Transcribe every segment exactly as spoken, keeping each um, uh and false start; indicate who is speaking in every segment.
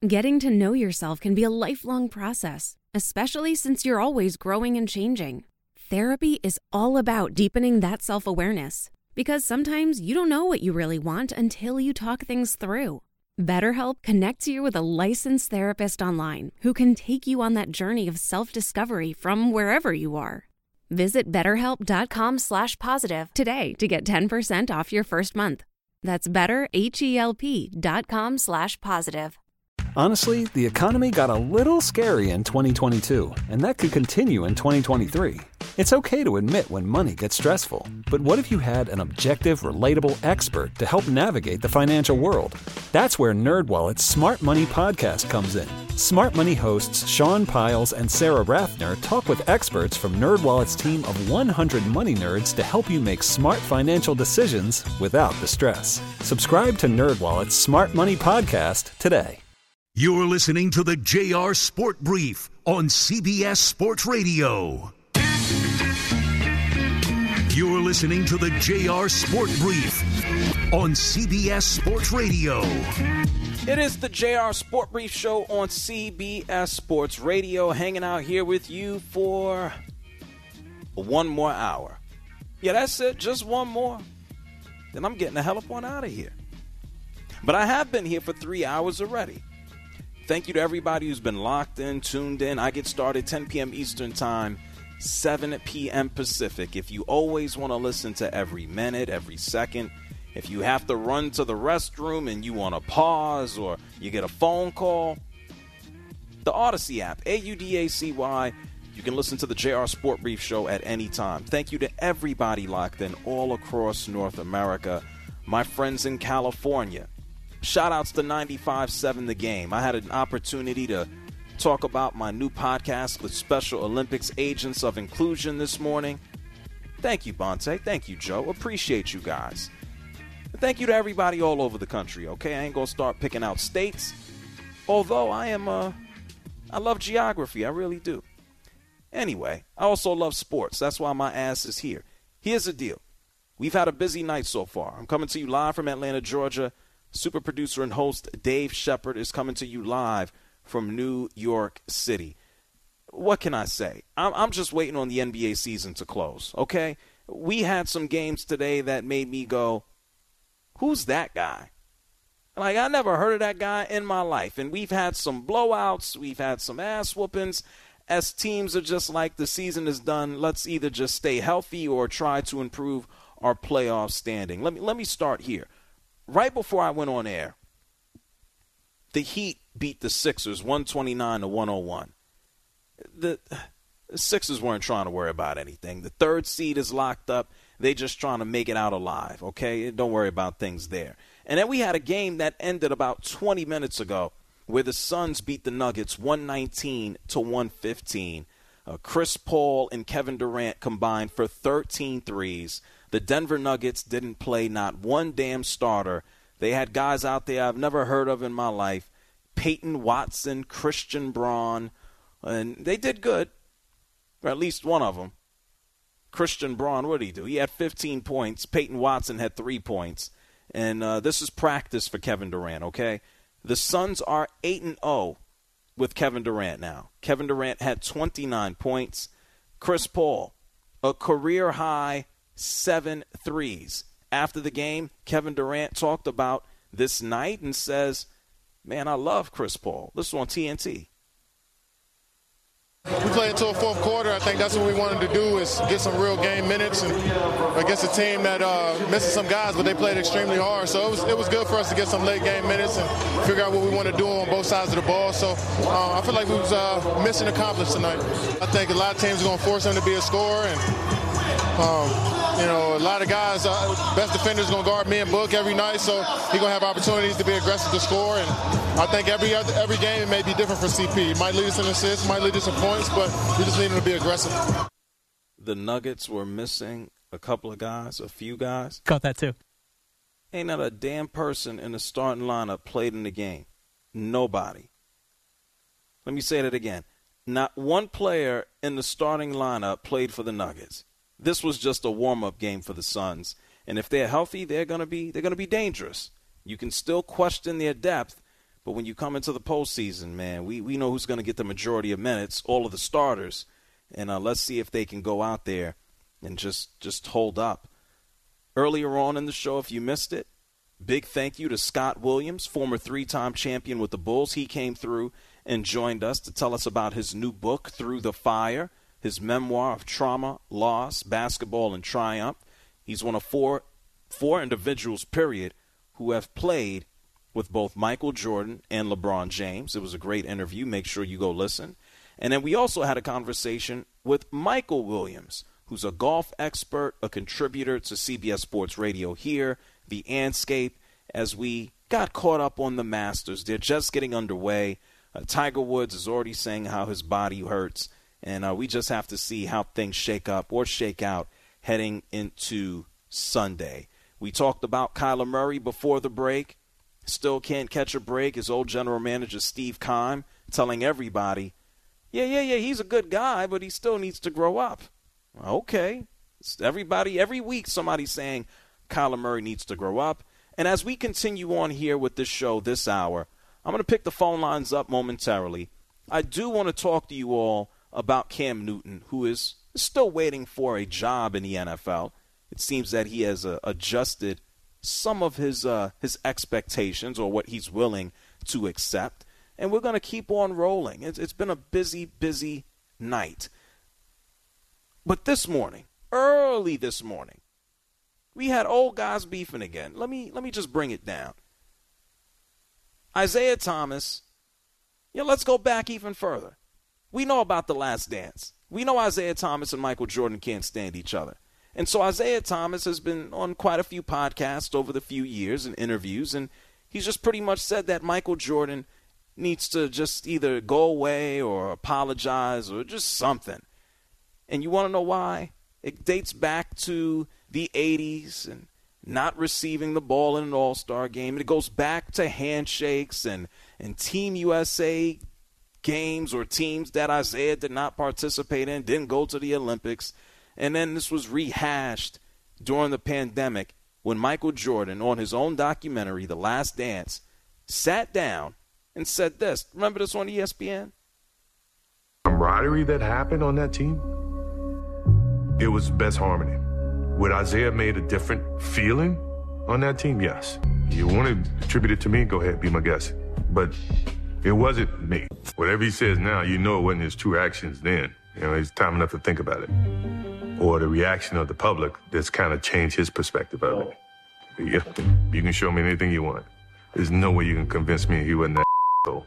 Speaker 1: Getting to know yourself can be a lifelong process, especially since you're always growing and changing. Therapy is all about deepening that self-awareness, because sometimes you don't know what you really want until you talk things through. BetterHelp connects you with a licensed therapist online who can take you on that journey of self-discovery from wherever you are. Visit betterhelp.com slash positive today to get ten percent off your first month. That's betterhelp.com slash positive.
Speaker 2: Honestly, the economy got a little scary in twenty twenty-two, and that could continue in twenty twenty-three. It's okay to admit when money gets stressful, but what if you had an objective, relatable expert to help navigate the financial world? That's where NerdWallet's Smart Money Podcast comes in. Smart Money hosts Sean Piles and Sarah Rathner talk with experts from NerdWallet's team of one hundred money nerds to help you make smart financial decisions without the stress. Subscribe to NerdWallet's Smart Money Podcast today.
Speaker 3: You're listening to the J R Sport Brief on C B S Sports Radio. You're listening to the J R Sport Brief on C B S Sports Radio.
Speaker 4: It is the J R Sport Brief show on C B S Sports Radio, hanging out here with you for one more hour. Yeah, that's it, just one more. Then I'm getting the hell up on out of here. But I have been here for three hours already. Thank you to everybody who's been locked in, tuned in. I get started ten p.m. Eastern Time, seven p.m. Pacific. If you always want to listen to every minute, every second, if you have to run to the restroom and you want to pause or you get a phone call, the Odyssey app, A U D A C Y, you can listen to the J R Sport Brief show at any time. Thank you to everybody locked in all across North America, my friends in California. Shout-outs to ninety-five seven The Game. I had an opportunity to talk about my new podcast with Special Olympics Agents of Inclusion this morning. Thank you, Bonte. Thank you, Joe. Appreciate you guys. And thank you to everybody all over the country, okay? I ain't going to start picking out states, although I am, uh, I love geography. I really do. Anyway, I also love sports. That's why my ass is here. Here's the deal. We've had a busy night so far. I'm coming to you live from Atlanta, Georgia. Super producer and host Dave Shepard is coming to you live from New York City. What can I say? I'm, I'm just waiting on the N B A season to close, okay? We had some games today that made me go, who's that guy? Like, I never heard of that guy in my life. And we've had some blowouts. We've had some ass whoopings. As teams are just like, the season is done. Let's either just stay healthy or try to improve our playoff standing. Let me let me start here. Right before I went on air, the Heat beat the Sixers one twenty-nine to one oh one. The, the Sixers weren't trying to worry about anything. The third seed is locked up. They just trying to make it out alive, okay? Don't worry about things there. And then we had a game that ended about twenty minutes ago where the Suns beat the Nuggets one nineteen to one fifteen. Uh, Chris Paul and Kevin Durant combined for thirteen threes. The Denver Nuggets didn't play not one damn starter. They had guys out there I've never heard of in my life. Peyton Watson, Christian Braun, and they did good, or at least one of them. Christian Braun, what did he do? He had fifteen points. Peyton Watson had three points. And uh, this is practice for Kevin Durant, okay? The Suns are eight and oh with Kevin Durant now. Kevin Durant had twenty-nine points. Chris Paul, a career-high seven threes. After the game, Kevin Durant talked about this night and says, man, I love Chris Paul. This is on T N T.
Speaker 5: We played into a fourth quarter. I think that's what we wanted to do is get some real game minutes and against a team that uh, missing some guys, but they played extremely hard. So it was it was good for us to get some late game minutes and figure out what we want to do on both sides of the ball. So uh, I feel like we was uh, mission accomplished tonight. I think a lot of teams are going to force him to be a scorer, and um, you know, a lot of guys, uh, best defenders going to guard me and Book every night, so he's going to have opportunities to be aggressive to score. And I think every other, every game it may be different for C P. It might lead us in assists, might lead us in points, but we just need him to be aggressive.
Speaker 4: The Nuggets were missing a couple of guys, a few guys.
Speaker 6: Caught that too.
Speaker 4: Ain't not a damn person in the starting lineup played in the game. Nobody. Let me say that again. Not one player in the starting lineup played for the Nuggets. This was just a warm-up game for the Suns. And if they're healthy, they're going to be they're going to be dangerous. You can still question their depth, But when you come into the postseason, man, we, we know who's going to get the majority of minutes, all of the starters. And uh, let's see if they can go out there and just, just hold up. Earlier on in the show, if you missed it, big thank you to Scott Williams, former three-time champion with the Bulls. He came through and joined us to tell us about his new book, Through the Fire, his memoir of trauma, loss, basketball, and triumph. He's one of four, four individuals, period, who have played with both Michael Jordan and LeBron James. It was a great interview. Make sure you go listen. And then we also had a conversation with Michael Williams, who's a golf expert, a contributor to C B S Sports Radio here, the Anscape, as we got caught up on the Masters. They're just getting underway. Uh, Tiger Woods is already saying how his body hurts, and uh, we just have to see how things shake up or shake out heading into Sunday. We talked about Kyler Murray before the break. Still can't catch a break. His old general manager, Steve Keim, telling everybody, yeah, yeah, yeah, he's a good guy, but he still needs to grow up. Okay. Everybody, every week somebody's saying Kyler Murray needs to grow up. And as we continue on here with this show this hour, I'm going to pick the phone lines up momentarily. I do want to talk to you all about Cam Newton, who is still waiting for a job in the N F L. It seems that he has uh, adjusted some of his uh, his expectations or what he's willing to accept. And we're going to keep on rolling. It's, it's been a busy, busy night. But this morning, early this morning, we had old guys beefing again. Let me let me just bring it down. Isaiah Thomas, yeah, let's go back even further. We know about The Last Dance. We know Isaiah Thomas and Michael Jordan can't stand each other. And so Isaiah Thomas has been on quite a few podcasts over the few years and interviews, and he's just pretty much said that Michael Jordan needs to just either go away or apologize or just something. And you want to know why? It dates back to the eighties and not receiving the ball in an all-star game. It goes back to handshakes and, and Team U S A games or teams that Isaiah did not participate in, didn't go to the Olympics. And then this was rehashed during the pandemic when Michael Jordan, on his own documentary, The Last Dance, sat down and said this. Remember this on E S P N?
Speaker 6: Camaraderie that happened on that team, it was best harmony. Would Isaiah made a different feeling on that team? Yes. You want to attribute it to me? Go ahead, be my guest. But it wasn't me. Whatever he says now, you know it wasn't his true actions then. You know, it's time enough to think about it. Or the reaction of the public that's kind of changed his perspective of it. Yeah, you can show me anything you want. There's no way you can convince me he wasn't that asshole.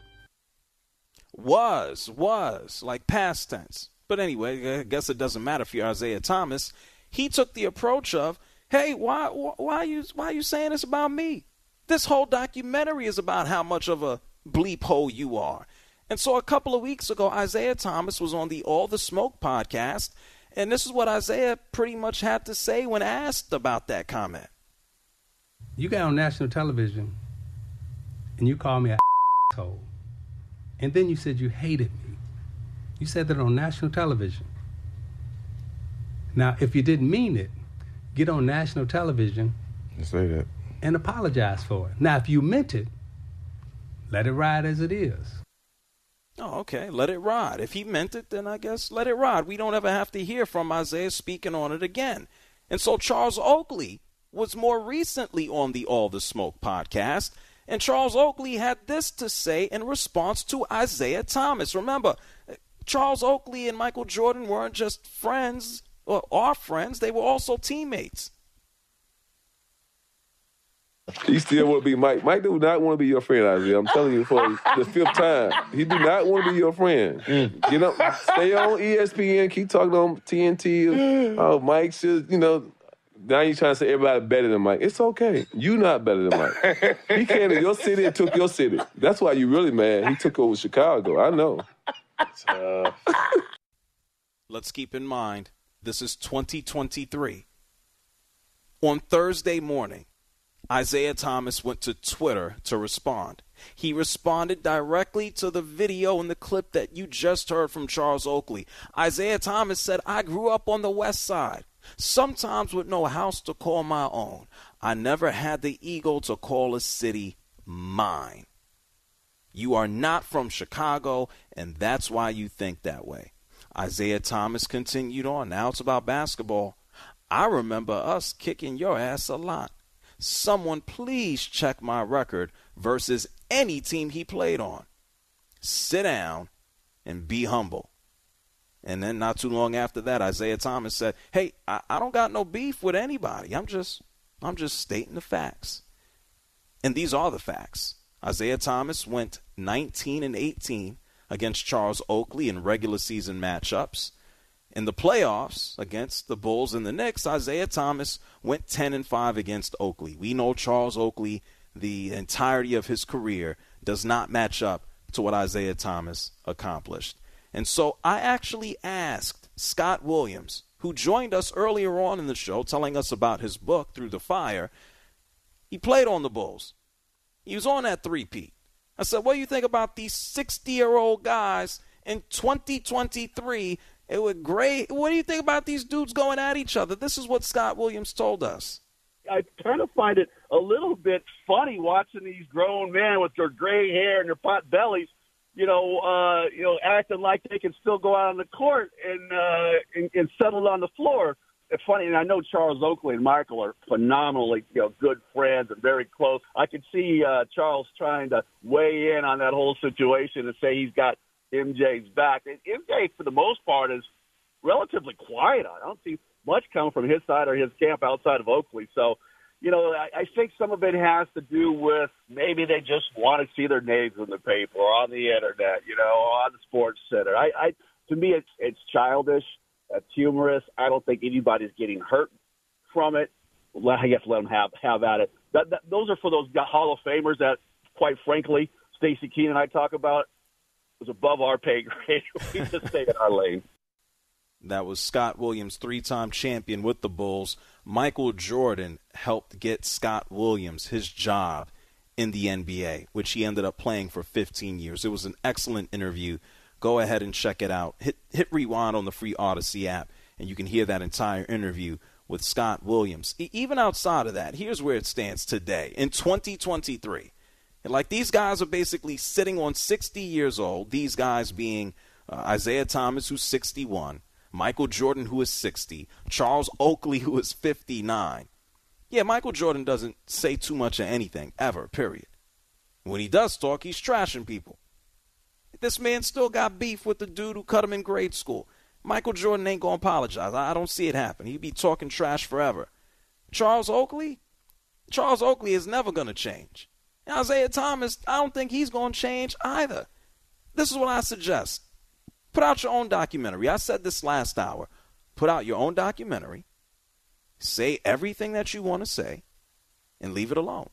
Speaker 4: Was, was, like past tense. But anyway, I guess it doesn't matter if you're Isaiah Thomas. He took the approach of, hey, why, why, are you, why are you saying this about me? This whole documentary is about how much of a bleep hole you are. And so a couple of weeks ago, Isaiah Thomas was on the All the Smoke podcast, and this is what Isaiah pretty much had to say when asked about that comment.
Speaker 7: You got on national television, and you called me an asshole. And then you said you hated me. You said that on national television. Now, if you didn't mean it, get on national television
Speaker 6: say that.
Speaker 7: and apologize for it. Now, if you meant it, let it ride as it is.
Speaker 4: Oh, okay. Let it ride. If he meant it, then I guess let it ride. We don't ever have to hear from Isaiah speaking on it again. And so Charles Oakley was more recently on the All the Smoke podcast, and Charles Oakley had this to say in response to Isaiah Thomas. Remember, Charles Oakley and Michael Jordan weren't just friends or are friends. They were also teammates.
Speaker 8: He still want to be Mike. Mike do not want to be your friend, Isaiah. I'm telling you for the fifth time. He do not want to be your friend. Mm. You know, stay on E S P N, keep talking on T N T. Oh, Mike should, you know, now you're trying to say everybody better than Mike. It's okay. You not better than Mike. He came to your city and took your city. That's why you really mad. He took over Chicago. I know.
Speaker 4: Uh, let's keep in mind, this is twenty twenty-three. On Thursday morning, Isaiah Thomas went to Twitter to respond. He responded directly to the video and the clip that you just heard from Charles Oakley. Isaiah Thomas said, I grew up on the west side, sometimes with no house to call my own. I never had the ego to call a city mine. You are not from Chicago, and that's why you think that way. Isaiah Thomas continued on. Now it's about basketball. I remember us kicking your ass a lot. Someone please check my record versus any team he played on. Sit down and be humble. And then not too long after that, Isaiah Thomas said, hey, I, I don't got no beef with anybody. I'm just I'm just stating the facts. And these are the facts. Isaiah Thomas went nineteen and eighteen against Charles Oakley in regular season matchups. In the playoffs against the Bulls and the Knicks, Isaiah Thomas went ten and five against Oakley. We know Charles Oakley, the entirety of his career, does not match up to what Isaiah Thomas accomplished. And so I actually asked Scott Williams, who joined us earlier on in the show, telling us about his book, Through the Fire. He played on the Bulls. He was on that three-peat. I said, what do you think about these sixty-year-old guys in twenty twenty-three? It was great. What do you think about these dudes going at each other? This is what Scott Williams told us.
Speaker 9: I kind of find it a little bit funny watching these grown men with their gray hair and their pot bellies, you know, uh, you know, acting like they can still go out on the court and, uh, and, and settle on the floor. It's funny, and I know Charles Oakley and Michael are phenomenally, you know, good friends and very close. I could see uh, Charles trying to weigh in on that whole situation and say he's got M J's back. And M J, for the most part, is relatively quiet on it. I don't see much coming from his side or his camp outside of Oakley. So, you know, I, I think some of it has to do with maybe they just want to see their names in the paper or on the internet, you know, on the Sports Center. I, I to me, it's it's childish. It's humorous. I don't think anybody's getting hurt from it. I guess let them have, have at it. That, that, those are for those Hall of Famers that, quite frankly, Stacey Keene and I talk about, was above our pay grade. We just stay in our lane.
Speaker 4: That was Scott Williams, three-time champion with the Bulls. Michael Jordan helped get Scott Williams his job in the N B A, which he ended up playing for fifteen years. It was an excellent interview. Go ahead and check it out. Hit, hit rewind on the free Odyssey app, and you can hear that entire interview with Scott Williams. E- even outside of that, here's where it stands today in twenty twenty-three. And like these guys are basically sitting on sixty years old, these guys being uh, Isaiah Thomas, who's sixty-one, Michael Jordan, who is sixty, Charles Oakley, who is fifty-nine. Yeah, Michael Jordan doesn't say too much of anything, ever, period. When he does talk, he's trashing people. This man still got beef with the dude who cut him in grade school. Michael Jordan ain't going to apologize. I don't see it happen. He'd be talking trash forever. Charles Oakley? Charles Oakley is never going to change. And Isaiah Thomas, I don't think he's going to change either. This is what I suggest. Put out your own documentary. I said this last hour. Put out your own documentary. Say everything that you want to say and leave it alone.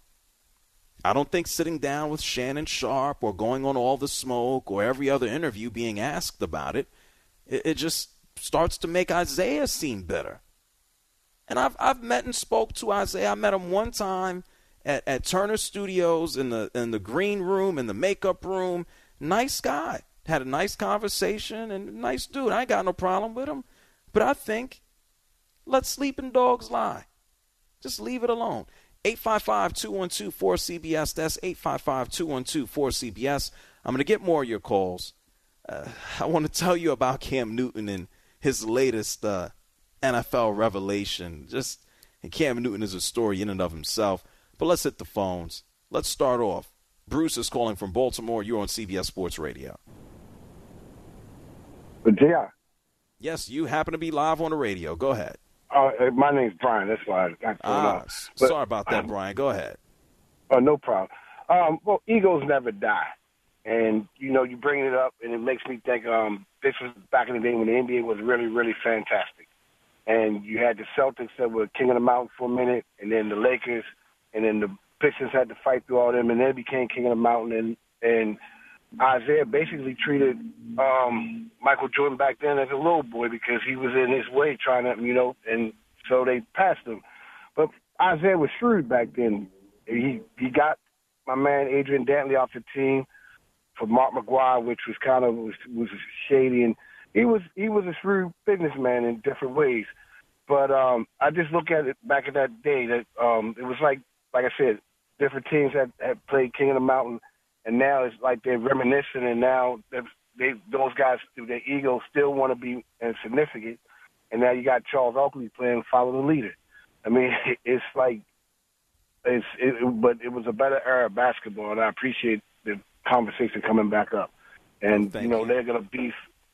Speaker 4: I don't think sitting down with Shannon Sharpe or going on All the Smoke or every other interview being asked about it, it, it just starts to make Isaiah seem bitter. And I've I've met and spoke to Isaiah. I met him one time at, at Turner Studios in the in the green room, in the makeup room. Nice guy. Had a nice conversation and nice dude. I ain't got no problem with him. But I think let sleeping dogs lie. Just leave it alone. eight five five, two one two, four C B S. That's eight five five, two one two, four C B S. I'm going to get more of your calls. Uh, I want to tell you about Cam Newton and his latest uh, N F L revelation. Just and Cam Newton is a story in and of himself. But let's hit the phones. Let's start off. Bruce is calling from Baltimore. You're on C B S Sports Radio.
Speaker 10: But J R.
Speaker 4: Yes, you happen to be live on the radio. Go ahead.
Speaker 10: Uh, my name's Brian. That's why I got
Speaker 4: ah,
Speaker 10: up.
Speaker 4: But, sorry about that, um, Brian. Go ahead.
Speaker 10: Oh, no problem. Um, well, egos never die. And, you know, you bring it up, and it makes me think um, this was back in the day when the N B A was really, really fantastic. And you had the Celtics that were king of the mountain for a minute, and then the Lakers, and then the Pistons had to fight through all them, and they became king of the mountain. And, and Isaiah basically treated um, Michael Jordan back then as a little boy because he was in his way trying to, you know, and so they passed him. But Isaiah was shrewd back then. He he got my man Adrian Dantley off the team for Mark McGuire, which was kind of was, was shady, and he was he was a shrewd businessman in different ways. But um, I just look at it back in that day that um, it was like like I said, different teams had, had played King of the Mountain. and now it's like they're reminiscing, and now they those guys through their ego still want to be insignificant, and now you got Charles Oakley playing follow the leader. I mean, it's like it's it, but it was a better era of basketball, and I appreciate the conversation coming back up. And
Speaker 4: Thank
Speaker 10: you know
Speaker 4: you.
Speaker 10: they're gonna beef.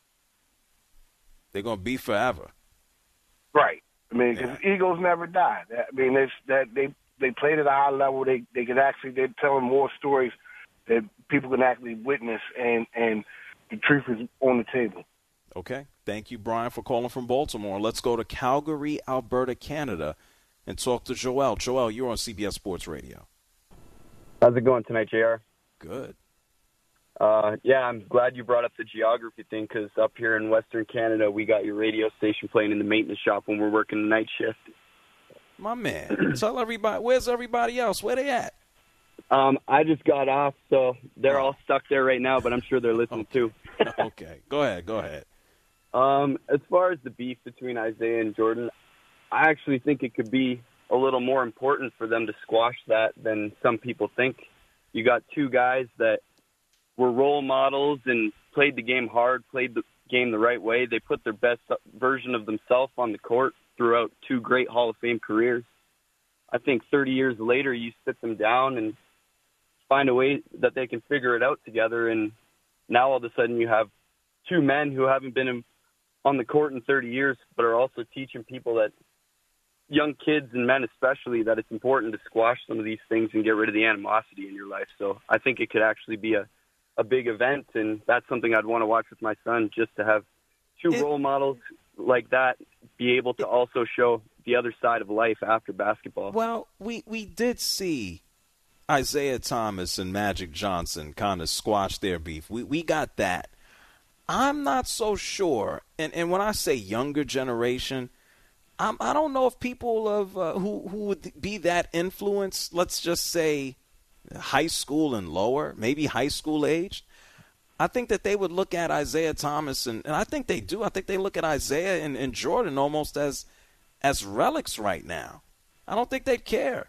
Speaker 4: They're gonna beef forever.
Speaker 10: Right. I mean, because
Speaker 4: Yeah.
Speaker 10: egos never die. I mean, it's that they they played at a high level. They they could actually they're telling more stories that people can actually witness, and and the truth is on the table.
Speaker 4: Okay. Thank you, Brian, for calling from Baltimore. Let's go to Calgary, Alberta, Canada, and talk to Joel. Joel, you're on C B S Sports Radio.
Speaker 11: How's it going tonight, J R?
Speaker 4: Good.
Speaker 11: Uh, yeah, I'm glad you brought up the geography thing, because up here in Western Canada, we got your radio station playing in the maintenance shop when we're working the night shift.
Speaker 4: My man, tell everybody, where's everybody else? Where they at?
Speaker 11: Um, I just got off, so they're all stuck there right now, but I'm sure they're listening too.
Speaker 4: Okay, go ahead, go ahead.
Speaker 11: Um, as far as the beef between Isaiah and Jordan, I actually think it could be a little more important for them to squash that than some people think. You got two guys that were role models and played the game hard, played the game the right way. They put their best version of themselves on the court throughout two great Hall of Fame careers. I think thirty years later, you sit them down and find a way that they can figure it out together, and now all of a sudden you have two men who haven't been in, on the court in thirty years, but are also teaching people, that young kids and men especially, that it's important to squash some of these things and get rid of the animosity in your life. So I think it could actually be a a big event, and that's something I'd want to watch with my son, just to have two
Speaker 4: it,
Speaker 11: role models like that be able to also show the other side of life after basketball.
Speaker 4: Well, we, we did see Isaiah Thomas and Magic Johnson kind of squash their beef. We we got that. I'm not so sure, and, and when I say younger generation, I'm, I don't know if people of uh, who, who would be that influenced, let's just say high school and lower, maybe high school age, I think that they would look at Isaiah Thomas, and, and I think they do. I think they look at Isaiah and, and Jordan almost as as relics right now. I don't think they'd care.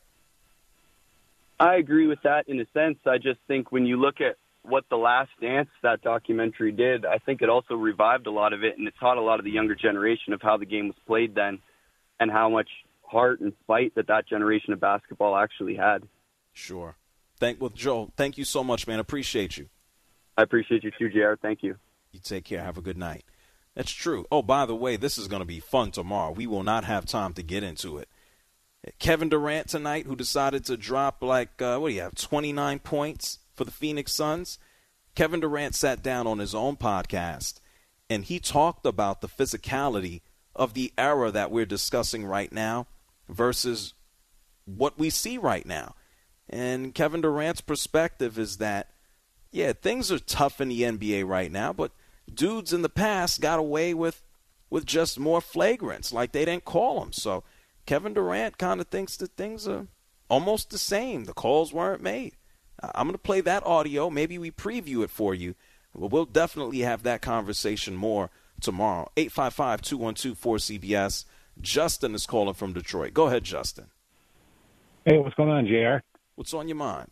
Speaker 11: I agree with that in a sense. I just think when you look at what The Last Dance, that documentary, did, I think it also revived a lot of it, and it taught a lot of the younger generation of how the game was played then and how much heart and fight that that generation of basketball actually had.
Speaker 4: Sure. Thank well, Joel, thank you so much, man. Appreciate you.
Speaker 11: I appreciate you too, J R. Thank you.
Speaker 4: You take care. Have a good night. That's true. Oh, by the way, this is going to be fun tomorrow. We will not have time to get into it. Kevin Durant tonight, who decided to drop like, uh, what do you have, twenty-nine points for the Phoenix Suns. Kevin Durant sat down on his own podcast, and he talked about the physicality of the era that we're discussing right now versus what we see right now. And Kevin Durant's perspective is that, yeah, things are tough in the N B A right now, but dudes in the past got away with with just more flagrants, like they didn't call them. So Kevin Durant kind of thinks that things are almost the same. The calls weren't made. I'm going to play that audio. Maybe we preview it for you. But we'll definitely have that conversation more tomorrow. eight five five, two one two, four C B S. Justin is calling from Detroit. Go ahead, Justin.
Speaker 12: Hey, what's going on, J R?
Speaker 4: What's on your mind?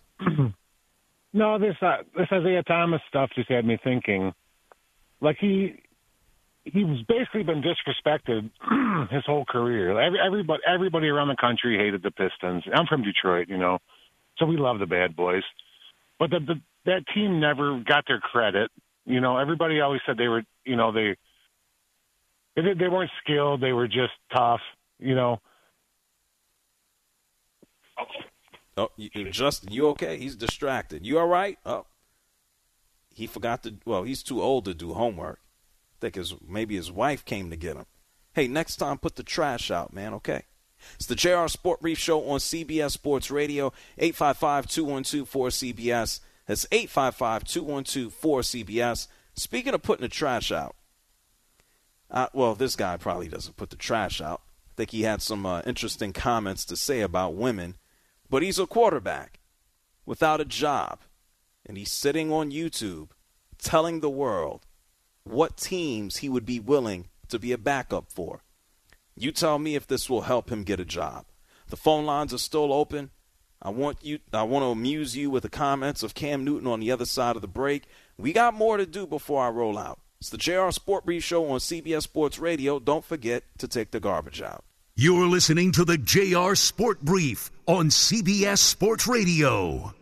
Speaker 12: No, this uh, this Isaiah Thomas stuff just had me thinking. Like he he's basically been disrespected his whole career. Every, everybody everybody around the country hated the Pistons. I'm from Detroit, you know, so we love the Bad Boys. But the, the that team never got their credit. You know, everybody always said they were, you know, they they, they weren't skilled. They were just tough. You know.
Speaker 4: Oh, you, Justin, you okay? He's distracted. You all right? Oh, he forgot to. Well, he's too old to do homework. I think his maybe his wife came to get him. Hey, next time put the trash out, man. Okay. It's the J R Sport Brief Show on C B S Sports Radio. eight five five, two one two, four C B S. That's eight five five, two one two, four C B S. Speaking of putting the trash out, uh, well, this guy probably doesn't put the trash out. I think he had some uh, interesting comments to say about women. But he's a quarterback without a job, and he's sitting on YouTube telling the world what teams he would be willing to be a backup for. You tell me if this will help him get a job. The phone lines are still open. I want you. I want to amuse you with the comments of Cam Newton on the other side of the break. We got more to do before I roll out. It's the J R Sport Brief Show on C B S Sports Radio. Don't forget to take the garbage out.
Speaker 3: You're listening to the J R Sport Brief on C B S Sports Radio.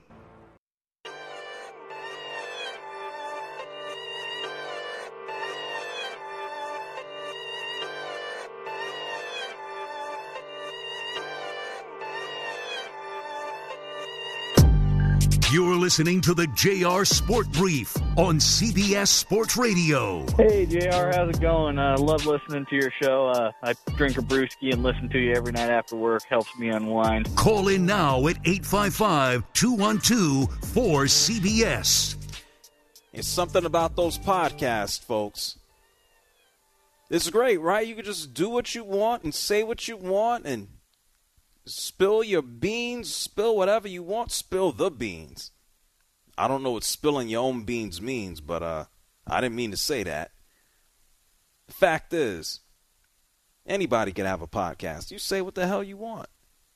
Speaker 3: You're listening to the J R Sport Brief on C B S Sports Radio.
Speaker 13: Hey, J R, how's it going? I uh, love listening to your show. Uh, I drink a brewski and listen to you every night after work. Helps me unwind.
Speaker 3: Call in now at eight five five, two one two, four C B S.
Speaker 4: It's something about those podcasts, folks. It's great, right? You can just do what you want and say what you want and spill your beans, spill whatever you want, spill the beans. I don't know what spilling your own beans means, but uh, I didn't mean to say that. The fact is, anybody can have a podcast. You say what the hell you want.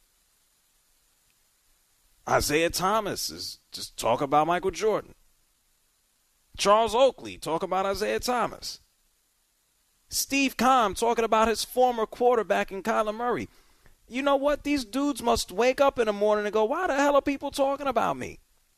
Speaker 4: Isaiah Thomas is just talk about Michael Jordan. Charles Oakley talk about Isaiah Thomas. Steve Keim talking about his former quarterback in Kyler Murray. You know what? These dudes must wake up in the morning and go, why the hell are people talking about me?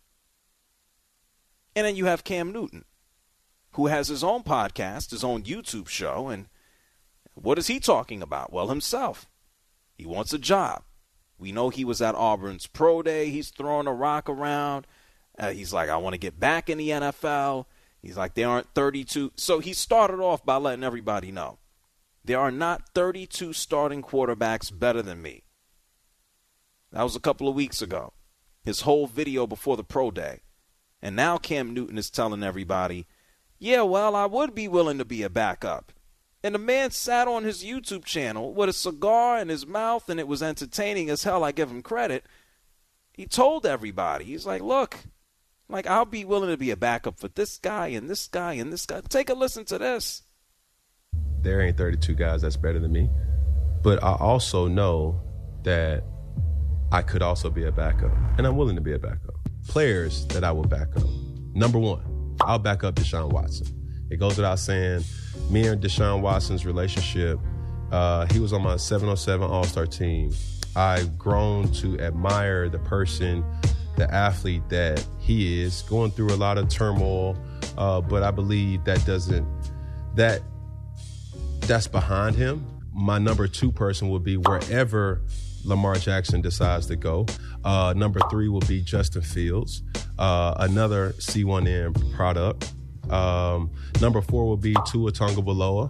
Speaker 4: And then you have Cam Newton, who has his own podcast, his own YouTube show. And what is he talking about? Well, himself. He wants a job. We know he was at Auburn's pro day. He's throwing a rock around. Uh, he's like, I want to get back in the N F L. He's like, they aren't thirty-two. So he started off by letting everybody know. There are not thirty-two starting quarterbacks better than me. That was a couple of weeks ago. His whole video before the pro day. And now Cam Newton is telling everybody, yeah, well, I would be willing to be a backup. And the man sat on his YouTube channel with a cigar in his mouth, and it was entertaining as hell. I give him credit. He told everybody, he's like, look, like I'll be willing to be a backup for this guy and this guy and this guy. Take a listen to this.
Speaker 14: There ain't thirty-two guys that's better than me. But I also know that I could also be a backup, and I'm willing to be a backup. Players that I will back up. Number one, I'll back up Deshaun Watson. It goes without saying, me and Deshaun Watson's relationship, uh, he was on my seven oh seven All-Star team. I've grown to admire the person, the athlete that he is, going through a lot of turmoil, uh, but I believe that doesn't, that that's behind him. My number two person would be wherever Lamar Jackson decides to go. Uh, number three will be Justin Fields, uh, another C one N product. Um, number four will be Tua Tagovailoa.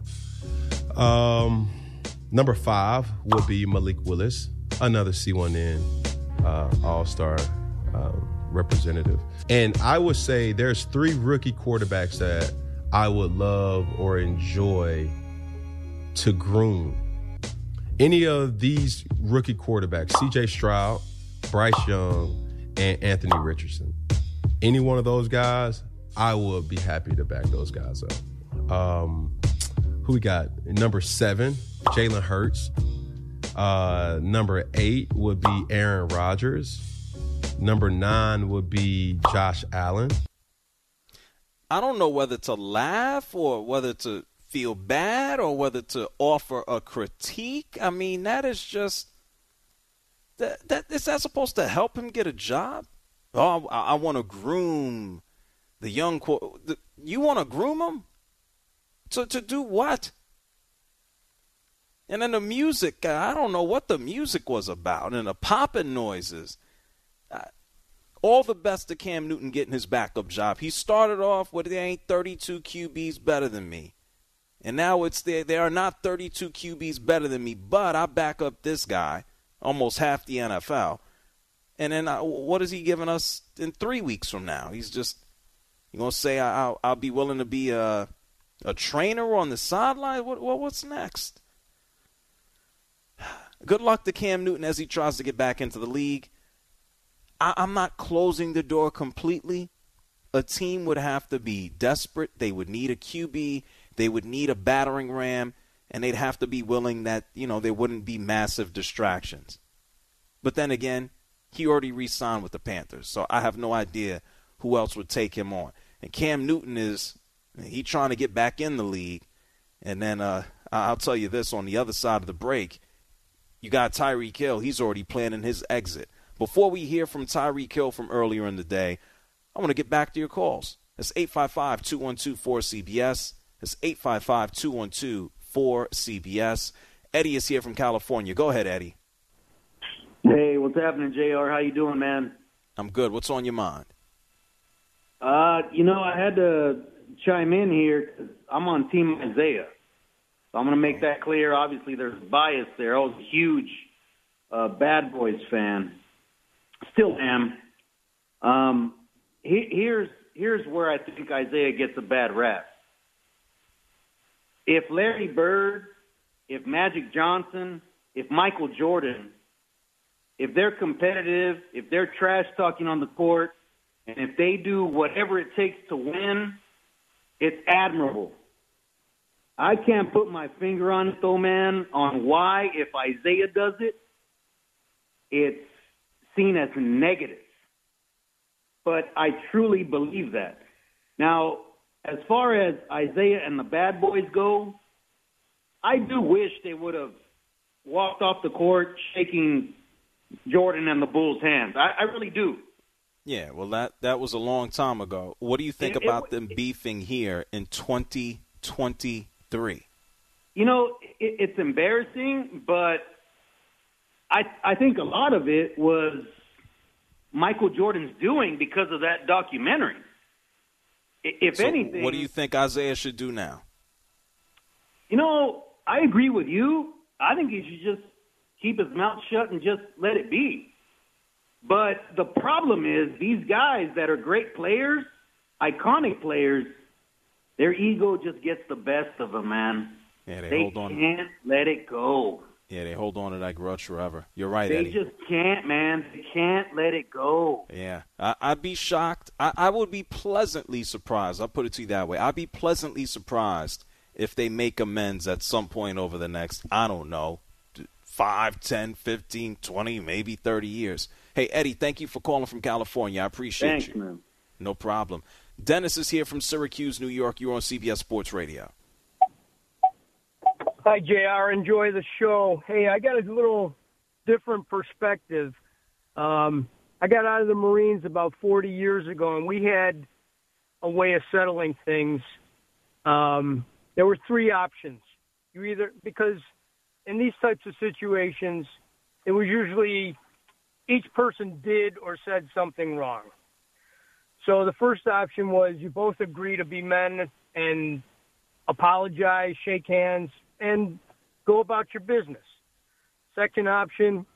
Speaker 14: Um, number five will be Malik Willis, another C one N uh, All-Star uh, representative. And I would say there's three rookie quarterbacks that I would love or enjoy to groom. Any of these rookie quarterbacks, C J Stroud, Bryce Young, and Anthony Richardson, any one of those guys, I would be happy to back those guys up. Um, who we got? Number seven, Jalen Hurts. Uh, number eight would be Aaron Rodgers. Number nine would be Josh Allen.
Speaker 4: I don't know whether to laugh or whether to feel bad or whether to offer a critique. I mean, that is just that. That is that supposed to help him get a job? Oh, I, I want to groom the young. The, you want to groom him to to do what? And then the music. I don't know what the music was about, and the popping noises. I, all the best to Cam Newton getting his backup job. He started off with there ain't thirty-two Q Bs better than me. And now it's there. There are not thirty-two Q Bs better than me, but I back up this guy, almost half the N F L. And then I, what is he giving us in three weeks from now? He's just you gonna say I'll, I'll be willing to be a a trainer on the sideline. What, what what's next? Good luck to Cam Newton as he tries to get back into the league. I, I'm not closing the door completely. A team would have to be desperate. They would need a Q B. They would need a battering ram, and they'd have to be willing that, you know, there wouldn't be massive distractions. But then again, he already re-signed with the Panthers. So I have no idea who else would take him on. And Cam Newton is he trying to get back in the league. And then uh, I'll tell you this, on the other side of the break, you got Tyreek Hill. He's already planning his exit. Before we hear from Tyreek Hill from earlier in the day, I want to get back to your calls. It's eight five five, two one two, four C B S. It's eight five five, two one two, four C B S. Eddie is here from California. Go ahead, Eddie.
Speaker 15: Hey, what's happening, J R? How you doing, man?
Speaker 4: I'm good. What's on your mind?
Speaker 15: Uh, you know, I had to chime in here because I'm on Team Isaiah. So I'm going to make that clear. Obviously, there's bias there. I was a huge uh, Bad Boys fan. Still am. Um, he, here's here's where I think Isaiah gets a bad rap. If Larry Bird, if Magic Johnson, if Michael Jordan, if they're competitive, if they're trash talking on the court, and if they do whatever it takes to win, it's admirable. I can't put my finger on it, though, man, on why, if Isaiah does it, it's seen as negative. But I truly believe that. Now, as far as Isaiah and the Bad Boys go, I do wish they would have walked off the court shaking Jordan and the Bulls' hands. I, I really do.
Speaker 4: Yeah, well, that, that was a long time ago. What do you think
Speaker 15: It-
Speaker 4: about
Speaker 15: it-
Speaker 4: them beefing here in twenty twenty-three?
Speaker 15: You know, it, it's embarrassing, but I I think a lot of it was Michael Jordan's doing because of that documentary. I- If
Speaker 4: So
Speaker 15: anything,
Speaker 4: what do you think Isaiah should do now?
Speaker 15: you know, I agree with you. I think he should just keep his mouth shut and just let it be. But the problem is these guys that are great players, iconic players, their ego just gets the best of them, man.
Speaker 4: Yeah, they,
Speaker 15: They
Speaker 4: hold on.
Speaker 15: can't let it go.
Speaker 4: Yeah, they hold on to that grudge forever. You're right,
Speaker 15: They
Speaker 4: Eddie.
Speaker 15: just can't, man. They can't let it go.
Speaker 4: Yeah, I, I'd be shocked. I, I would be pleasantly surprised. I'll put it to you that way. I'd be pleasantly surprised if they make amends at some point over the next, I don't know, five, ten, fifteen, twenty, maybe thirty years. Hey, Eddie, thank you for calling from California. I appreciate
Speaker 15: Thanks,
Speaker 4: you.
Speaker 15: man.
Speaker 4: No problem. Dennis is here from Syracuse, New York. You're on C B S Sports Radio.
Speaker 16: Hi, J R. Enjoy the show. Hey, I got a little different perspective. Um, I got out of the Marines about forty years ago, and we had a way of settling things. Um, there were three options. You either, because in these types of situations, it was usually each person did or said something wrong. So the first option was you both agree to be men and apologize, shake hands, and go about your business. Second option,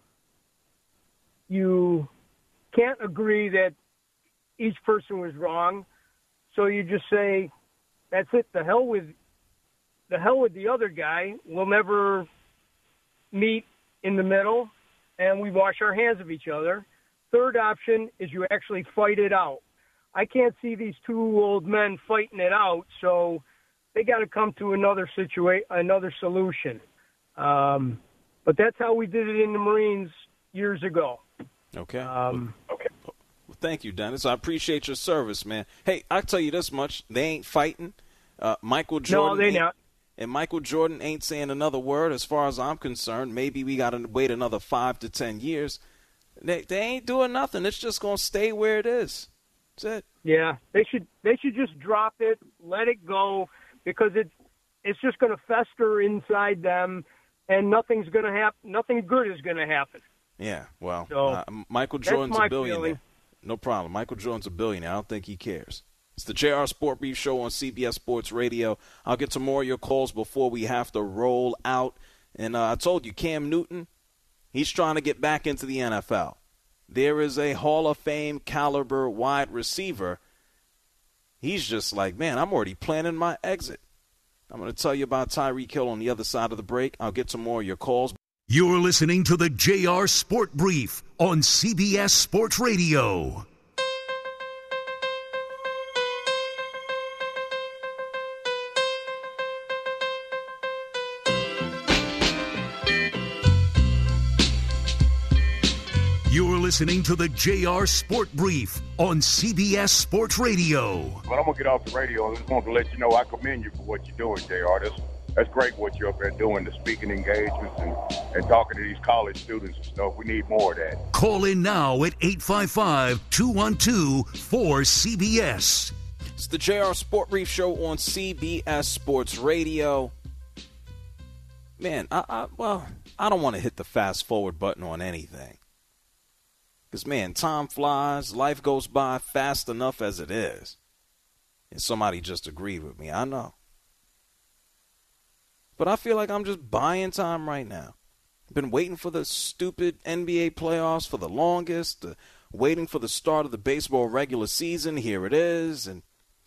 Speaker 16: you can't agree that each person was wrong, so you just say, that's it, the hell with the hell with the other guy. We'll never meet in the middle, and we wash our hands of each other. Third option is you actually fight it out. I can't see these two old men fighting it out, so they got to come to another situa- another solution. Um, but that's how we did it in the Marines years ago.
Speaker 4: Okay.
Speaker 16: Um,
Speaker 4: okay. Well, thank you, Dennis. I appreciate your service, man. Hey, I'll tell you this much. They ain't fighting. Uh, Michael Jordan.
Speaker 16: No, they
Speaker 4: ain't-
Speaker 16: not.
Speaker 4: And Michael Jordan ain't saying another word as far as I'm concerned. Maybe we got to wait another five to ten years. They, they ain't doing nothing. It's just going to stay where it is. That's it.
Speaker 16: Yeah, they should they should just drop it, let it go, because it's it's just going to fester inside them, and nothing's going to happen. Nothing good is going to happen.
Speaker 4: Yeah, well,
Speaker 16: So,
Speaker 4: uh, Michael
Speaker 16: that's
Speaker 4: Jordan's
Speaker 16: my
Speaker 4: a billionaire.
Speaker 16: feeling.
Speaker 4: No problem. Michael Jordan's a billionaire. I don't think he cares. It's the J R Sport Brief Show on C B S Sports Radio. I'll get to more of your calls before we have to roll out. And uh, I told you, Cam Newton, he's trying to get back into the N F L. There is a Hall of Fame caliber wide receiver. He's just like, man, I'm already planning my exit. I'm going to tell you about Tyreek Hill on the other side of the break. I'll get to more of your calls.
Speaker 3: You're listening to the J R Sport Brief on C B S Sports Radio. You're listening to the J R Sport Brief on C B S Sports Radio.
Speaker 17: But I'm going to get off the radio. I just want to let you know I commend you for what you're doing, J R. That's, that's great what you're up there doing, the speaking engagements and, and talking to these college students and stuff. We need more of that.
Speaker 3: Call in now at eight five five, two one two, four C B S.
Speaker 4: It's the J R Sport Brief Show on C B S Sports Radio. Man, I, I well, I don't want to hit the fast forward button on anything. Because, man, time flies, life goes by fast enough as it is. And somebody just agreed with me, I know. But I feel like I'm just buying time right now. I've been waiting for the stupid N B A playoffs for the longest, uh, waiting for the start of the baseball regular season. Here it is. And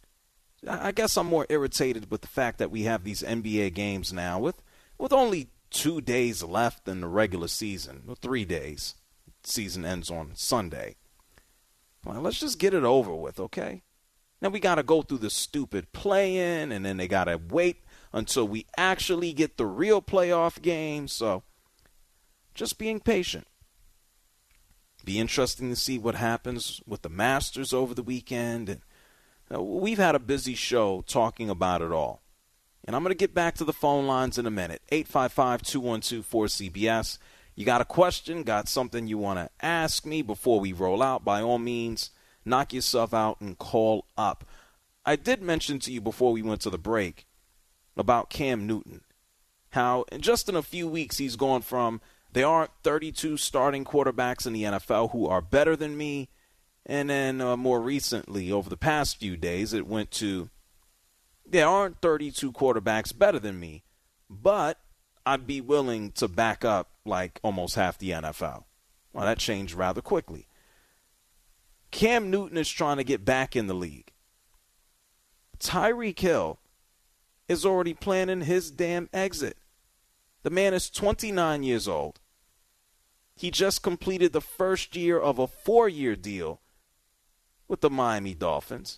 Speaker 4: I guess I'm more irritated with the fact that we have these N B A games now with, with only two days left in the regular season, or three days. Season ends on Sunday. Well, let's just get it over with, okay? Now we got to go through the stupid play-in, and then they got to wait until we actually get the real playoff games. So just being patient. Be interesting to see what happens with the Masters over the weekend. And uh, we've had a busy show talking about it all. And I'm going to get back to the phone lines in a minute. eight five five, two one two, four C B S. You got a question, got something you want to ask me before we roll out, by all means, knock yourself out and call up. I did mention to you before we went to the break about Cam Newton, how in just in a few weeks he's gone from there aren't thirty-two starting quarterbacks in the N F L who are better than me, and then uh, more recently, over the past few days, it went to there aren't thirty-two quarterbacks better than me, but I'd be willing to back up like almost half the N F L. Well, that changed rather quickly. Cam Newton is trying to get back in the league. Tyreek Hill is already planning his damn exit. The man is twenty-nine years old. He just completed the first year of a four-year deal with the Miami Dolphins.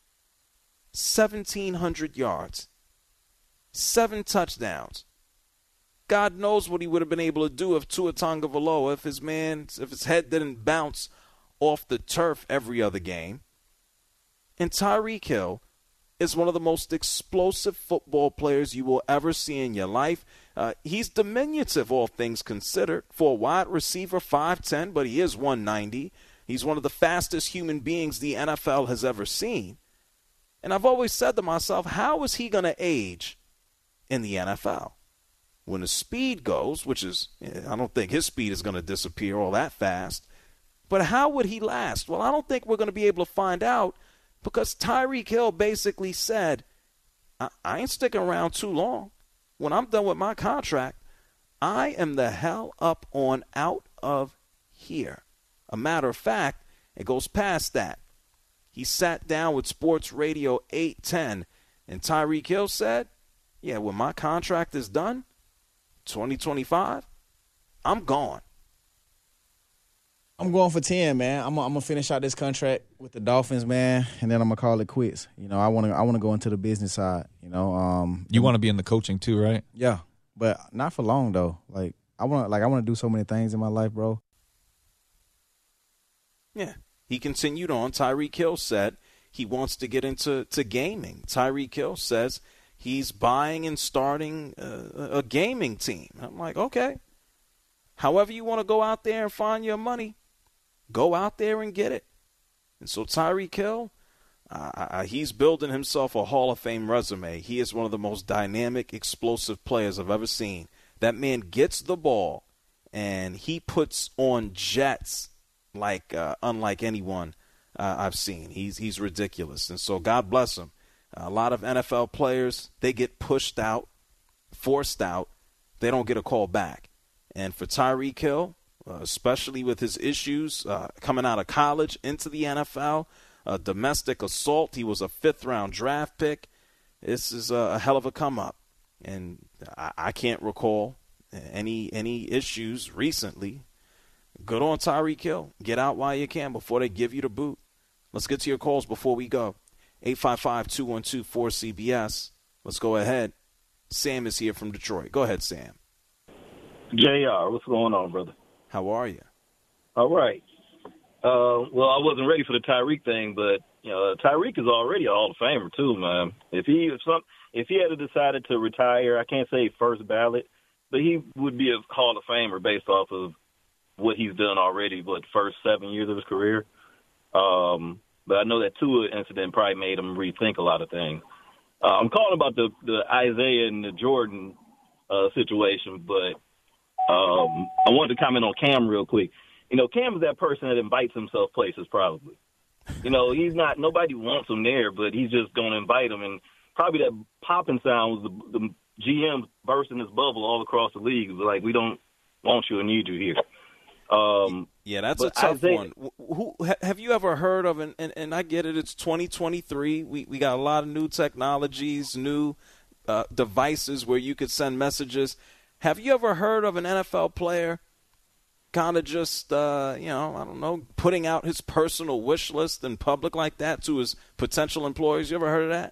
Speaker 4: seventeen hundred yards. Seven touchdowns. God knows what he would have been able to do if Tua Tagovailoa, if his man, if his head didn't bounce off the turf every other game. And Tyreek Hill is one of the most explosive football players you will ever see in your life. Uh, he's diminutive, all things considered, for a wide receiver, five ten, but he is one ninety. He's one of the fastest human beings the N F L has ever seen. And I've always said to myself, how is he going to age in the N F L? When the speed goes, which is, I don't think his speed is going to disappear all that fast. But how would he last? Well, I don't think we're going to be able to find out because Tyreek Hill basically said, I, I ain't sticking around too long. When I'm done with my contract, I am the hell up on out of here. A matter of fact, it goes past that. He sat down with Sports Radio eight ten, and Tyreek Hill said, yeah, when my contract is done, twenty twenty-five, I'm gone.
Speaker 18: I'm going for ten, man. I'm gonna finish out this contract with the Dolphins, man, and then I'm gonna call it quits. You know, I want to I want to go into the business side. You know, um,
Speaker 19: you want to be in the coaching too, right?
Speaker 18: Yeah, but not for long though. Like I want, like I want to do so many things in my life, bro.
Speaker 4: Yeah, he continued on. Tyreek Hill said he wants to get into to gaming. Tyreek Hill says he's buying and starting a, a gaming team. I'm like, okay. However you want to go out there and find your money, go out there and get it. And so Tyreek Hill, uh, he's building himself a Hall of Fame resume. He is one of the most dynamic, explosive players I've ever seen. That man gets the ball, and he puts on jets like uh, unlike anyone uh, I've seen. He's he's ridiculous. And so God bless him. A lot of N F L players, they get pushed out, forced out. They don't get a call back. And for Tyreek Hill, uh, especially with his issues uh, coming out of college into the N F L, uh, domestic assault, he was a fifth-round draft pick. This is a, a hell of a come-up. And I, I can't recall any any issues recently. Good on Tyreek Hill. Get out while you can before they give you the boot. Let's get to your calls before we go. eight five five, two one two, four C B S. Let's go ahead. Sam is here from Detroit. Go ahead, Sam.
Speaker 20: J R, what's going on, brother?
Speaker 4: How are you?
Speaker 19: All right. Uh, well, I wasn't ready for the Tyreek thing, but you know, Tyreek is already a Hall of Famer too, man. If he if some if he had decided to retire, I can't say first ballot, but he would be a Hall of Famer based off of what he's done already. What first seven years of his career. Um, but I know that Tua incident probably made him rethink a lot of things. Uh, I'm calling about the the Isaiah and the Jordan uh, situation, but um, I wanted to comment on Cam real quick. You know, Cam is that person that invites himself places, probably. You know, he's not, nobody wants him there, but he's just going to invite him. And probably that popping sound was the, the G M bursting his bubble all across the league. It was like, we don't want you or need you here. Um,
Speaker 4: yeah, that's a tough Isaiah, one. Who, who have you ever heard of, and, and, and I get it, it's twenty twenty-three. We, we got a lot of new technologies, new uh, devices where you could send messages. Have you ever heard of an N F L player kind of just, uh, you know, I don't know, putting out his personal wish list in public like that to his potential employees? You ever heard of that?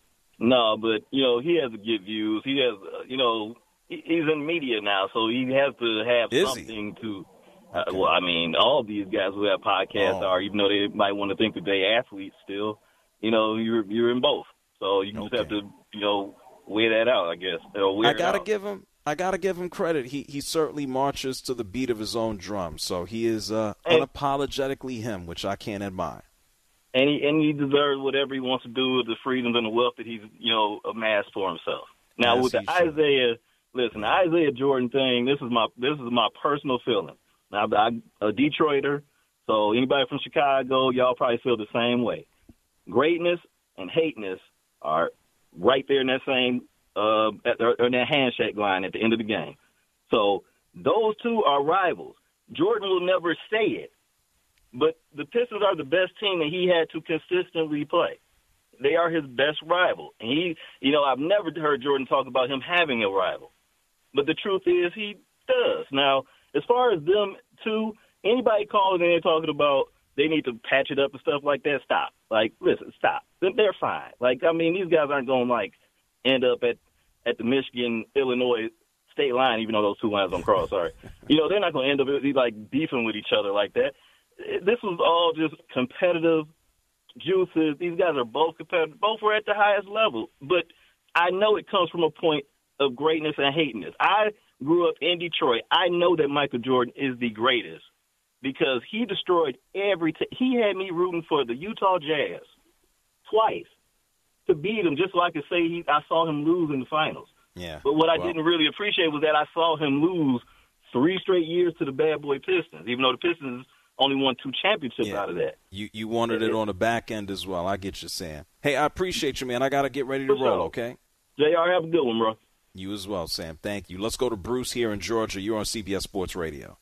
Speaker 19: No, but, you know, he has to get views. He has, uh, you know, he, he's in media now, so he has to have Is something he? to, uh, okay. well, I mean, all these guys who have podcasts oh. are, even though they might want to think that they're athletes still, you know, you're you're in both. So you okay. just have to, you know, weigh that out, I guess. Or
Speaker 4: I got to give him. I got to give him credit. He he certainly marches to the beat of his own drum. So he is uh, unapologetically him, which I can't admire.
Speaker 19: And he, and he deserves whatever he wants to do with the freedoms and the wealth that he's, you know, amassed for himself. Now, yes, with the Isaiah, listen, the Isaiah Jordan thing, this is my this is my personal feeling. Now, I'm a Detroiter, so anybody from Chicago, y'all probably feel the same way. Greatness and hateness are right there in that same Uh, at their, in that handshake line at the end of the game. So those two are rivals. Jordan will never say it, but the Pistons are the best team that he had to consistently play. They are his best rival. And he, you know, I've never heard Jordan talk about him having a rival, but the truth is he does. Now, as far as them two, anybody calling in and talking about they need to patch it up and stuff like that, stop. Like, listen, stop. They're fine. Like, I mean, these guys aren't going to, like, end up at, at the Michigan-Illinois state line, even though those two lines don't cross, sorry. You know, they're not going to end up, like, beefing with each other like that. This was all just competitive juices. These guys are both competitive. Both were at the highest level. But I know it comes from a point of greatness and hatiness. I grew up in Detroit. I know that Michael Jordan is the greatest because he destroyed every t- – he had me rooting for the Utah Jazz twice to beat him, just so I could say he, I saw him lose in the finals.
Speaker 4: Yeah.
Speaker 19: But what I
Speaker 4: well.
Speaker 19: didn't really appreciate was that I saw him lose three straight years to the bad boy Pistons, even though the Pistons only won two championships
Speaker 4: yeah.
Speaker 19: out of that.
Speaker 4: You you wanted it on the back end as well. I get you, Sam. Hey, I appreciate you, man. I got to get ready to For roll, sure. okay?
Speaker 19: J R, have a good one, bro.
Speaker 4: You as well, Sam. Thank you. Let's go to Bruce here in Georgia. You're on C B S Sports Radio.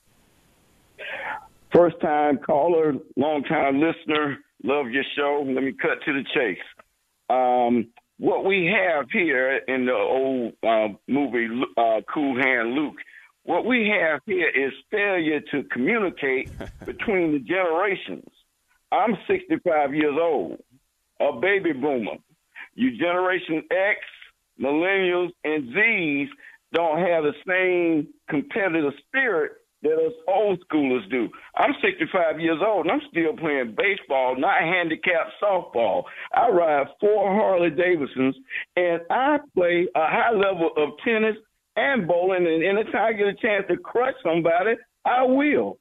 Speaker 20: First-time caller, long-time listener. Love your show. Let me cut to the chase. Um, what we have here in the old uh, movie uh, Cool Hand Luke, what we have here is failure to communicate between the generations. I'm sixty-five years old, a baby boomer. You Generation X, Millennials, and Zs don't have the same competitive spirit that us old schoolers do. I'm sixty-five years old, and I'm still playing baseball, not handicapped softball. I ride four Harley Davidsons, and I play a high level of tennis and bowling, and anytime I get a chance to crush somebody, I will.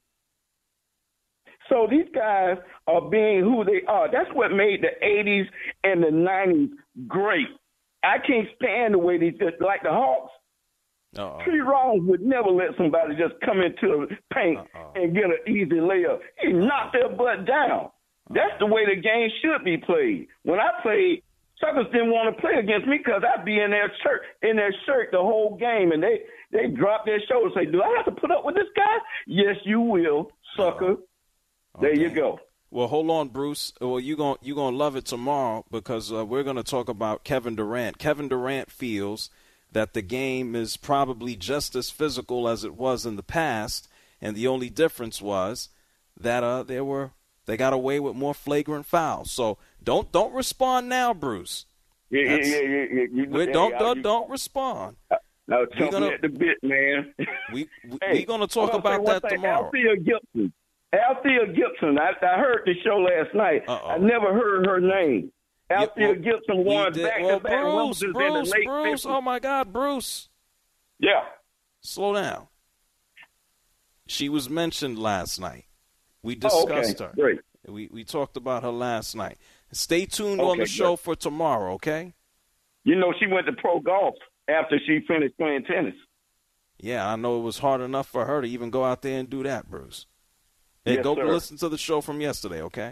Speaker 20: So these guys are being who they are. That's what made the eighties and the nineties great. I can't stand the way they just, like the Hawks, Uh-oh. Tree Rollins would never let somebody just come into the paint Uh-oh. and get an easy layup. He knocked their butt down. That's the way the game should be played. When I played, suckers didn't want to play against me because I'd be in their shirt, in their shirt the whole game, and they they drop their shoulders and say, "Do I have to put up with this guy?" Yes, you will, sucker. Okay. There you go.
Speaker 4: Well, hold on, Bruce. Well, you're going you're gonna love it tomorrow because uh, we're going to talk about Kevin Durant. Kevin Durant feels that the game is probably just as physical as it was in the past, and the only difference was that uh, there were they got away with more flagrant fouls. So don't don't respond now, Bruce.
Speaker 20: Yeah, yeah, yeah, yeah, yeah. You,
Speaker 4: we, don't hey, don't you, don't respond.
Speaker 20: No, we're gonna at the bit, man.
Speaker 4: We, we
Speaker 20: hey,
Speaker 4: we're gonna talk
Speaker 20: gonna
Speaker 4: about that
Speaker 20: thing.
Speaker 4: tomorrow.
Speaker 20: Althea Gibson. Althea Gibson. I, I heard the show last night. Uh-oh. I never heard her name. Althea
Speaker 4: well,
Speaker 20: Gibson won
Speaker 4: did,
Speaker 20: back-to-back
Speaker 4: well,
Speaker 20: Wimbledons
Speaker 4: Bruce,
Speaker 20: in the
Speaker 4: Bruce,
Speaker 20: late
Speaker 4: Bruce,
Speaker 20: fifties.
Speaker 4: oh, my God, Bruce.
Speaker 20: Yeah.
Speaker 4: Slow down. She was mentioned last night. We discussed
Speaker 20: oh, okay.
Speaker 4: her.
Speaker 20: Great.
Speaker 4: We we talked about her last night. Stay tuned
Speaker 20: okay,
Speaker 4: on the show
Speaker 20: good.
Speaker 4: for tomorrow, okay?
Speaker 20: You know, she went to pro golf after she finished playing tennis.
Speaker 4: Yeah, I know it was hard enough for her to even go out there and do that, Bruce. Hey,
Speaker 20: yes,
Speaker 4: go
Speaker 20: sir.
Speaker 4: listen to the show from yesterday, okay?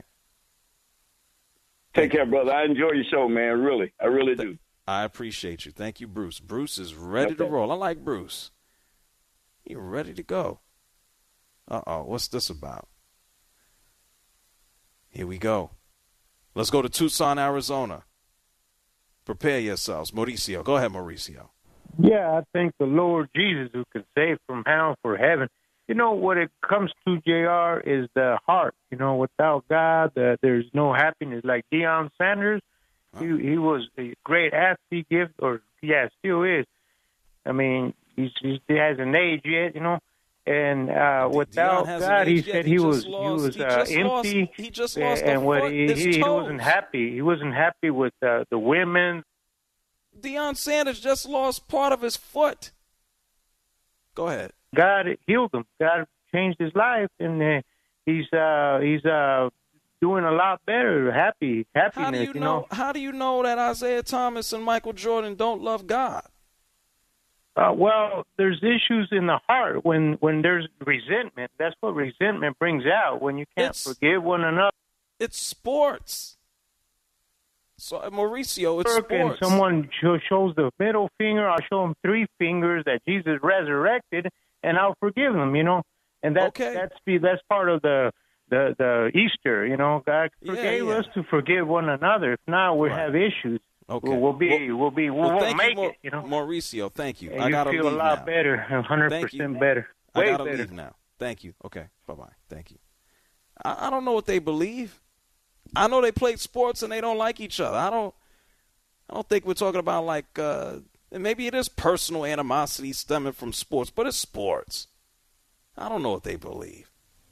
Speaker 20: Take care, brother. I enjoy your show, man, really. I really do.
Speaker 4: I appreciate you. Thank you, Bruce. Bruce is ready
Speaker 20: okay.
Speaker 4: to roll. I like Bruce. He's ready to go. Uh-oh, what's this about? Here we go. Let's go to Tucson, Arizona. Prepare yourselves. Mauricio. Go ahead, Mauricio.
Speaker 21: Yeah, I think the Lord Jesus who can save from hell for heaven. You know, what it comes to, J R, is the heart. You know, without God, uh, there's no happiness. Like Deion Sanders, huh? he, he was a great athlete, gift, or, yeah, still is. I mean, he's, he's, he hasn't aged yet, you know. And uh, without God, he said he, he was lost, he was uh,
Speaker 4: he
Speaker 21: empty.
Speaker 4: Lost, he just lost
Speaker 21: and what
Speaker 4: foot,
Speaker 21: he, he, he wasn't happy. He wasn't happy with uh, the women.
Speaker 4: Deion Sanders just lost part of his foot. Go ahead.
Speaker 21: God healed him. God changed his life, and uh, he's uh, he's uh, doing a lot better. Happy, happiness.
Speaker 4: How do you,
Speaker 21: you
Speaker 4: know,
Speaker 21: know.
Speaker 4: How do you know that Isaiah Thomas and Michael Jordan don't love God?
Speaker 21: Uh, well, there's issues in the heart when, when there's resentment. That's what resentment brings out, when you can't it's, forgive one another.
Speaker 4: It's sports. So, Mauricio, it's sports.
Speaker 21: And someone shows the middle finger, I'll show them three fingers that Jesus resurrected, and I'll forgive them, you know. And that's,
Speaker 4: okay.
Speaker 21: that's, that's part of the, the, the Easter, you know. God forgave
Speaker 4: yeah, yeah.
Speaker 21: us to forgive one another. If not, we
Speaker 4: right.
Speaker 21: have issues.
Speaker 4: Okay.
Speaker 21: We'll, we'll be,
Speaker 4: well,
Speaker 21: we'll be, we'll,
Speaker 4: well,
Speaker 21: we'll make
Speaker 4: you,
Speaker 21: it, you know.
Speaker 4: Mauricio, thank you.
Speaker 21: And
Speaker 4: I
Speaker 21: you
Speaker 4: gotta
Speaker 21: feel
Speaker 4: leave
Speaker 21: a lot
Speaker 4: now.
Speaker 21: better, one hundred percent better. Way
Speaker 4: I gotta
Speaker 21: better.
Speaker 4: leave now. Thank you. Okay, bye-bye. Thank you. I, I don't know what they believe. I know they play sports and they don't like each other. I don't I don't think we're talking about like, uh, maybe it is personal animosity stemming from sports, but it's sports. I don't know what they believe.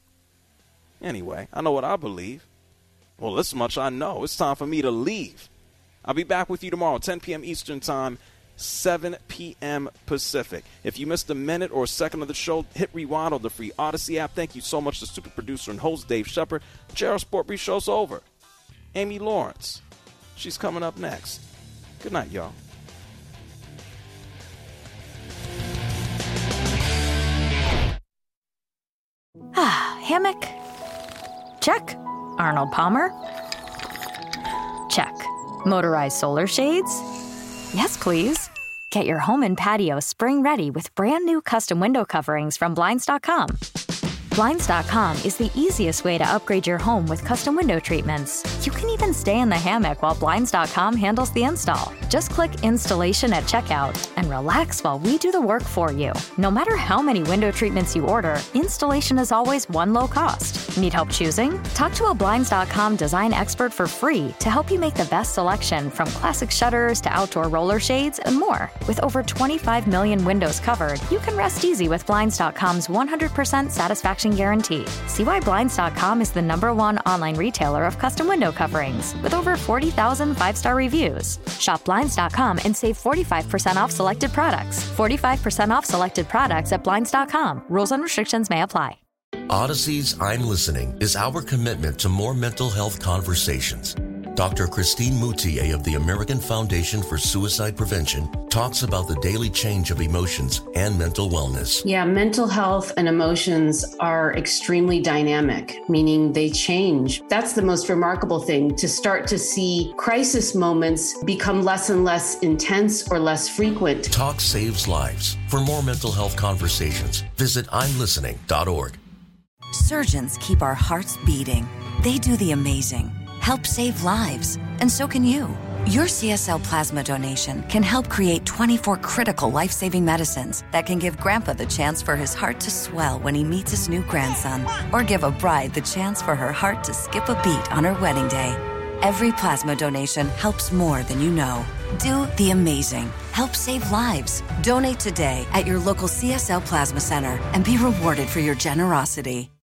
Speaker 4: Anyway, I know what I believe. Well, this much I know. It's time for me to leave. I'll be back with you tomorrow, ten p.m. Eastern Time, seven p.m. Pacific. If you missed a minute or a second of the show, hit rewind on the free Odyssey app. Thank you so much to super producer and host Dave Shepard. J R Sport Brief show's over. Amy Lawrence, she's coming up next. Good night, y'all.
Speaker 22: Ah, hammock? Check. Arnold Palmer? Check. Motorized solar shades? Yes, please. Get your home and patio spring ready with brand new custom window coverings from Blinds dot com. Blinds dot com is the easiest way to upgrade your home with custom window treatments. You can even stay in the hammock while Blinds dot com handles the install. Just click Installation at checkout and relax while we do the work for you. No matter how many window treatments you order, installation is always one low cost. Need help choosing? Talk to a Blinds dot com design expert for free to help you make the best selection, from classic shutters to outdoor roller shades and more. With over twenty-five million windows covered, you can rest easy with Blinds dot com's one hundred percent satisfaction guarantee. See why Blinds dot com is the number one online retailer of custom window coverings with over forty thousand five-star reviews. Shop Blinds dot com and save forty-five percent off selected products. forty-five percent off selected products at Blinds dot com. Rules and restrictions may apply.
Speaker 23: Odyssey's I'm Listening is our commitment to more mental health conversations. Doctor Christine Moutier of the American Foundation for Suicide Prevention talks about the daily change of emotions and mental wellness.
Speaker 24: Yeah, mental health and emotions are extremely dynamic, meaning they change. That's the most remarkable thing, to start to see crisis moments become less and less intense or less frequent.
Speaker 23: Talk saves lives. For more mental health conversations, visit I'm listening dot org.
Speaker 25: Surgeons keep our hearts beating. They do the amazing. Help save lives, and so can you. Your C S L plasma donation can help create twenty-four critical life-saving medicines that can give Grandpa the chance for his heart to swell when he meets his new grandson, or give a bride the chance for her heart to skip a beat on her wedding day. Every plasma donation helps more than you know. Do the amazing. Help save lives. Donate today at your local C S L Plasma Center and be rewarded for your generosity.